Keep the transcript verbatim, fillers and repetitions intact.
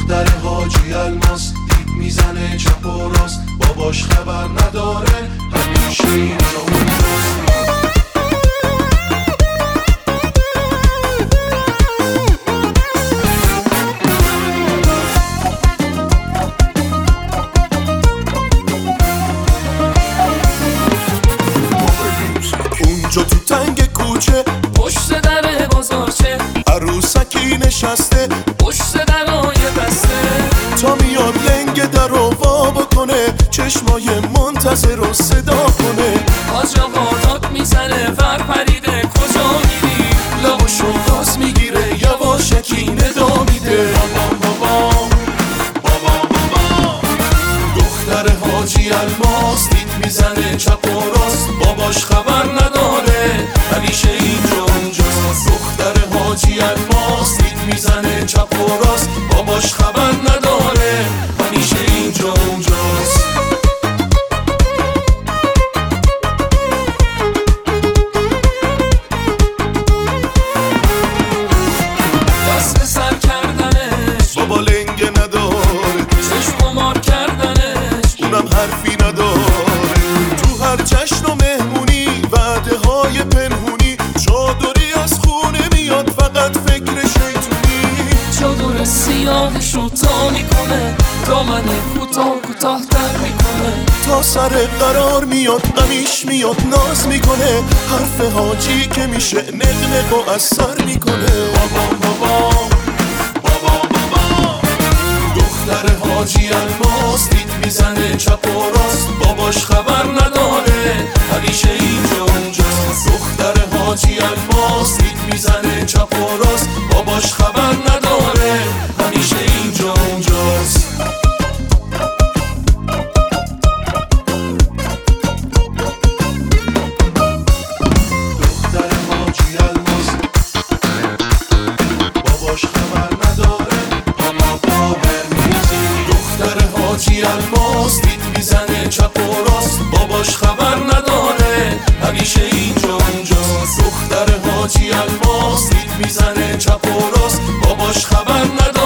دختر حاجی الماس دید میزنه چپ و راست، باباش خبر نداره همیشه اینجا اونجاست. اونجا تو تنگ کوچه پشت در بازارچه عروسکی نشسته پشت درای بسته، تا میاد لنگ در رو وا بکنه، چشمای منتظر رو صدا کنه. حاج آقا داد میزنه ور پریده کجا میری، لباشو باز میگیره یواشکی ندا میده. بابا بابا بابا بابا دختر حاجی الماس دید میزنه چپ و راست، باباش خبر نداره همیشه اینجا اونجاست. دختر حاجی الماس دید میزنه چپ و راست، باباش خبر نداره همیشه اینجا اونجاست. دست سر کردنش بابا لنگ نداره، چشم مار کردنش اونم حرفی نداره. تو هر جشن و مهمونی وعده های پنهونی، چادری از خونه میاد فقط فکر شیطونی. چادر سیاهش رو تا میکنه، دامن کوتاه کوتاه تر میکنه، تا سر قرار میاد غمیش میاد ناز میکنه. حرف حاجی که میشه نقنق و اثر میکنه. بابا بابا بابا بابا دختر حاجی الماس دید میزنه چپ و راست، باباش خبر نداره همیشه اینجا اونجاست. دختر حاجی الماس دید میزنه چپ و راست، باباش خبر نداره همیشه اینجا اونجاست. دختر حاجی الماس باباش خبر نداره اما باور میزی. دختر حاجی الماس دید میزنه چپ و راست، باباش خبر نداره همیشه اینجا اونجاست. دختر حاجی الماس دید میزنه چپ و راست، باباش خبر نداره